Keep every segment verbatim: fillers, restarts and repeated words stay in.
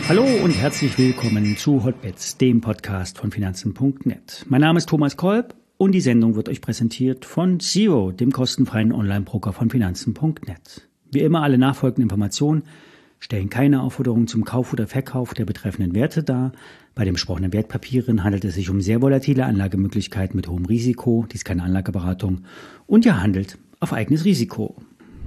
Hallo und herzlich willkommen zu Hotbets, dem Podcast von Finanzen Punkt net. Mein Name ist Thomas Kolb und die Sendung wird euch präsentiert von Zero, dem kostenfreien Online-Broker von Finanzen Punkt net. Wie immer, alle nachfolgenden Informationen stellen keine Aufforderung zum Kauf oder Verkauf der betreffenden Werte dar. Bei den besprochenen Wertpapieren handelt es sich um sehr volatile Anlagemöglichkeiten mit hohem Risiko. Dies ist keine Anlageberatung und ihr handelt auf eigenes Risiko.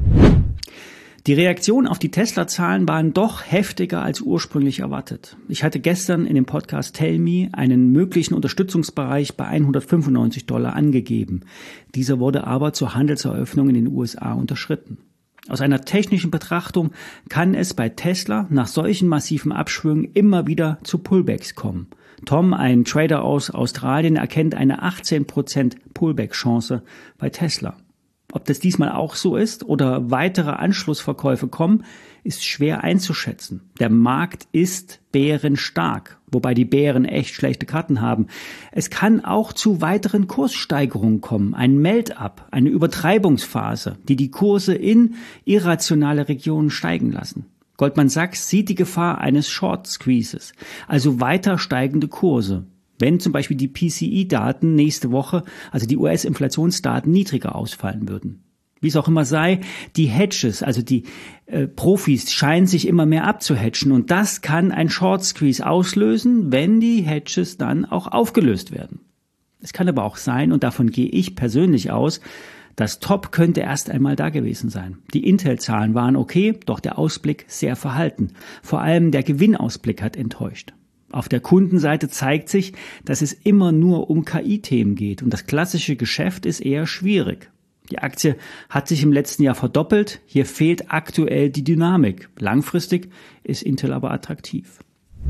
Die Reaktionen auf die Tesla-Zahlen waren doch heftiger als ursprünglich erwartet. Ich hatte gestern in dem Podcast Tell Me einen möglichen Unterstützungsbereich bei hundertfünfundneunzig Dollar angegeben. Dieser wurde aber zur Handelseröffnung in den U S A unterschritten. Aus einer technischen Betrachtung kann es bei Tesla nach solchen massiven Abschwüngen immer wieder zu Pullbacks kommen. Tom, ein Trader aus Australien, erkennt eine achtzehn Prozent Pullback-Chance bei Tesla. Ob das diesmal auch so ist oder weitere Anschlussverkäufe kommen, ist schwer einzuschätzen. Der Markt ist bärenstark, wobei die Bären echt schlechte Karten haben. Es kann auch zu weiteren Kurssteigerungen kommen, ein Melt-up, eine Übertreibungsphase, die die Kurse in irrationale Regionen steigen lassen. Goldman Sachs sieht die Gefahr eines Short Squeezes, also weiter steigende Kurse. Wenn zum Beispiel die P C I-Daten nächste Woche, also die U S-Inflationsdaten, niedriger ausfallen würden. Wie es auch immer sei, die Hedges, also die äh, Profis, scheinen sich immer mehr abzuhedgen und das kann ein Short Squeeze auslösen, wenn die Hedges dann auch aufgelöst werden. Es kann aber auch sein, und davon gehe ich persönlich aus, das Top könnte erst einmal da gewesen sein. Die Intel-Zahlen waren okay, doch der Ausblick sehr verhalten. Vor allem der Gewinnausblick hat enttäuscht. Auf der Kundenseite zeigt sich, dass es immer nur um K I-Themen geht und das klassische Geschäft ist eher schwierig. Die Aktie hat sich im letzten Jahr verdoppelt, hier fehlt aktuell die Dynamik. Langfristig ist Intel aber attraktiv.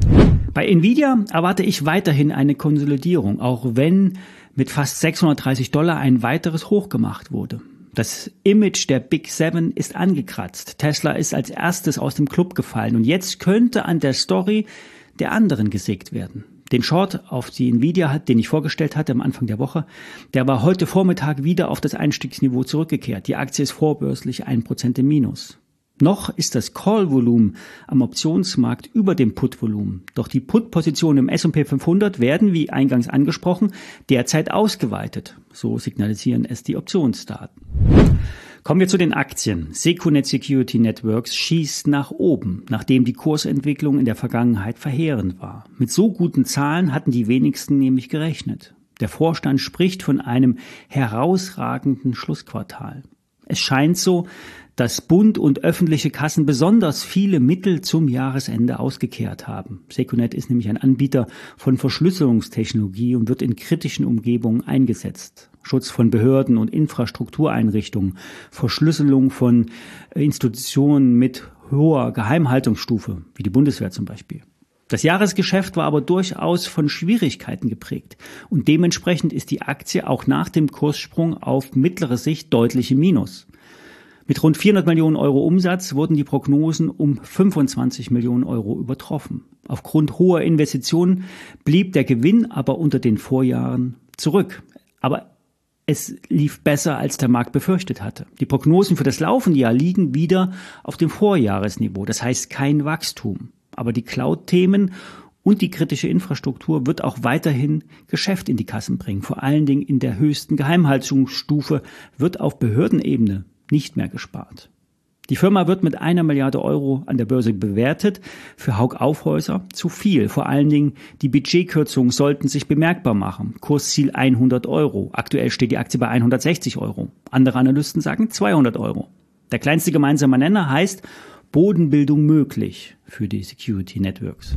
Bei Nvidia erwarte ich weiterhin eine Konsolidierung, auch wenn mit fast sechshundertdreißig Dollar ein weiteres Hoch gemacht wurde. Das Image der Big Seven ist angekratzt. Tesla ist als erstes aus dem Club gefallen und jetzt könnte an der Story der anderen gesägt werden. Den Short auf die Nvidia, den ich vorgestellt hatte am Anfang der Woche, der war heute Vormittag wieder auf das Einstiegsniveau zurückgekehrt. Die Aktie ist vorbörslich ein Prozent im Minus. Noch ist das Call-Volumen am Optionsmarkt über dem Put-Volumen. Doch die Put-Positionen im S und P fünfhundert werden, wie eingangs angesprochen, derzeit ausgeweitet. So signalisieren es die Optionsdaten. Kommen wir zu den Aktien. Secunet Security Networks schießt nach oben, nachdem die Kursentwicklung in der Vergangenheit verheerend war. Mit so guten Zahlen hatten die wenigsten nämlich gerechnet. Der Vorstand spricht von einem herausragenden Schlussquartal. Es scheint so, dass Bund und öffentliche Kassen besonders viele Mittel zum Jahresende ausgekehrt haben. Secunet ist nämlich ein Anbieter von Verschlüsselungstechnologie und wird in kritischen Umgebungen eingesetzt. Schutz von Behörden und Infrastruktureinrichtungen, Verschlüsselung von Institutionen mit hoher Geheimhaltungsstufe, wie die Bundeswehr zum Beispiel. Das Jahresgeschäft war aber durchaus von Schwierigkeiten geprägt und dementsprechend ist die Aktie auch nach dem Kurssprung auf mittlere Sicht deutlich im Minus. Mit rund vierhundert Millionen Euro Umsatz wurden die Prognosen um fünfundzwanzig Millionen Euro übertroffen. Aufgrund hoher Investitionen blieb der Gewinn aber unter den Vorjahren zurück. Aber es lief besser, als der Markt befürchtet hatte. Die Prognosen für das laufende Jahr liegen wieder auf dem Vorjahresniveau. Das heißt kein Wachstum. Aber die Cloud-Themen und die kritische Infrastruktur wird auch weiterhin Geschäft in die Kassen bringen. Vor allen Dingen in der höchsten Geheimhaltungsstufe wird auf Behördenebene nicht mehr gespart. Die Firma wird mit einer Milliarde Euro an der Börse bewertet. Für Hauck Aufhäuser zu viel. Vor allen Dingen die Budgetkürzungen sollten sich bemerkbar machen. Kursziel hundert Euro. Aktuell steht die Aktie bei hundertsechzig Euro. Andere Analysten sagen zweihundert Euro. Der kleinste gemeinsame Nenner heißt Bodenbildung möglich für die Security Networks.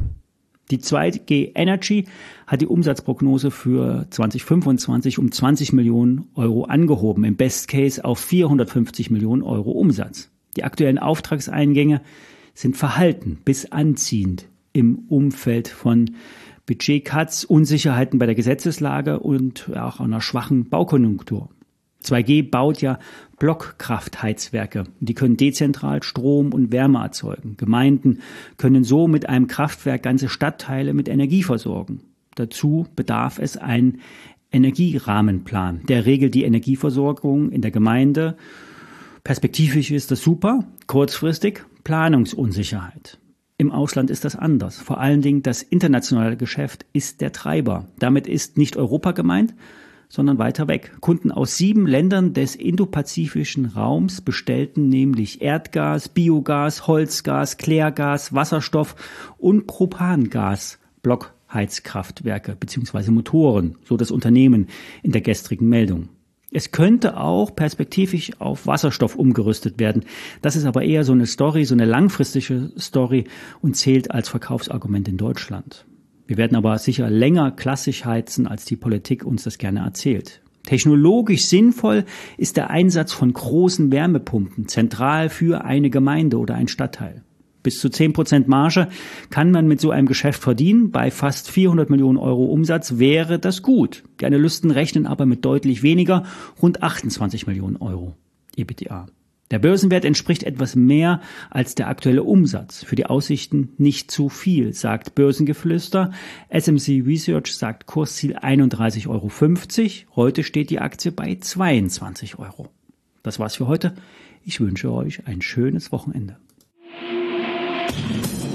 Die zwei G Energy hat die Umsatzprognose für zwanzig fünfundzwanzig um zwanzig Millionen Euro angehoben, im Best Case auf vierhundertfünfzig Millionen Euro Umsatz. Die aktuellen Auftragseingänge sind verhalten bis anziehend im Umfeld von Budgetcuts, Unsicherheiten bei der Gesetzeslage und auch einer schwachen Baukonjunktur. zwei G baut ja Blockkraftheizwerke. Die können dezentral Strom und Wärme erzeugen. Gemeinden können so mit einem Kraftwerk ganze Stadtteile mit Energie versorgen. Dazu bedarf es einen Energierahmenplan. Der regelt die Energieversorgung in der Gemeinde. Perspektivisch ist das super, kurzfristig Planungsunsicherheit. Im Ausland ist das anders. Vor allen Dingen das internationale Geschäft ist der Treiber. Damit ist nicht Europa gemeint, sondern weiter weg. Kunden aus sieben Ländern des indopazifischen Raums bestellten nämlich Erdgas, Biogas, Holzgas, Klärgas, Wasserstoff und Propangas, Blockheizkraftwerke bzw. Motoren, so das Unternehmen in der gestrigen Meldung. Es könnte auch perspektivisch auf Wasserstoff umgerüstet werden. Das ist aber eher so eine Story, so eine langfristige Story und zählt als Verkaufsargument in Deutschland. Wir werden aber sicher länger klassisch heizen, als die Politik uns das gerne erzählt. Technologisch sinnvoll ist der Einsatz von großen Wärmepumpen, zentral für eine Gemeinde oder ein Stadtteil. Bis zu zehn Prozent Marge kann man mit so einem Geschäft verdienen. Bei fast vierhundert Millionen Euro Umsatz wäre das gut. Die Analysten rechnen aber mit deutlich weniger, rund achtundzwanzig Millionen Euro EBITDA. Der Börsenwert entspricht etwas mehr als der aktuelle Umsatz. Für die Aussichten nicht zu viel, sagt Börsengeflüster. S M C Research sagt Kursziel einunddreißig Euro fünfzig. Heute steht die Aktie bei zweiundzwanzig Euro. Das war's für heute. Ich wünsche euch ein schönes Wochenende.